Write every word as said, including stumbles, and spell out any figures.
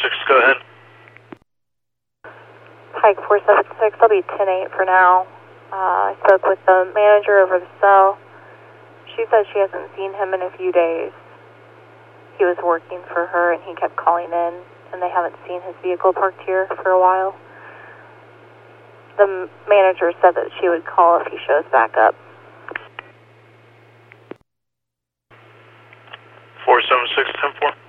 six, go ahead. Pike four seven six, I'll be ten eight for now. Uh, I spoke with the manager over the cell. She says she hasn't seen him in a few days. He was working for her and he kept calling in, and they haven't seen his vehicle parked here for a while. The manager said that she would call if he shows back up. four seven six, ten four.